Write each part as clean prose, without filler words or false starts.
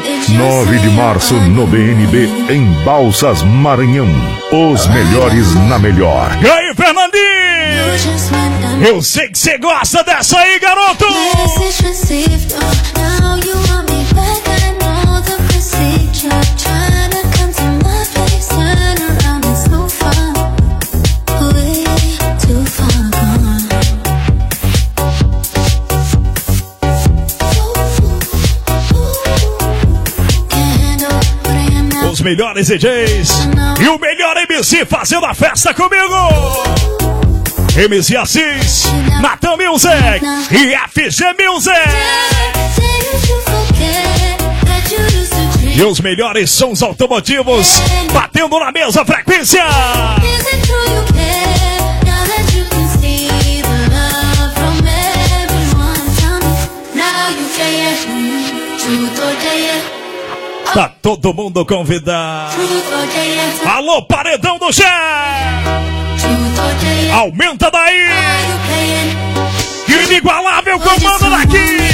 9 de março no BNB em Balsas, Maranhão. Os melhores na melhor. E aí, Fernandinho? Eu sei que você gosta dessa aí, garoto! Os melhores DJs e o melhor MC fazendo a festa comigo. MC Assis, Natan Music e FG Music. E os melhores sons automotivos batendo na mesma frequência. Tá todo mundo convidado. Alô, paredão do Gé! Aumenta daí! Inigualável comando daqui!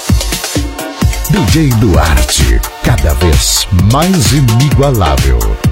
DJ Duarte, cada vez mais inigualável.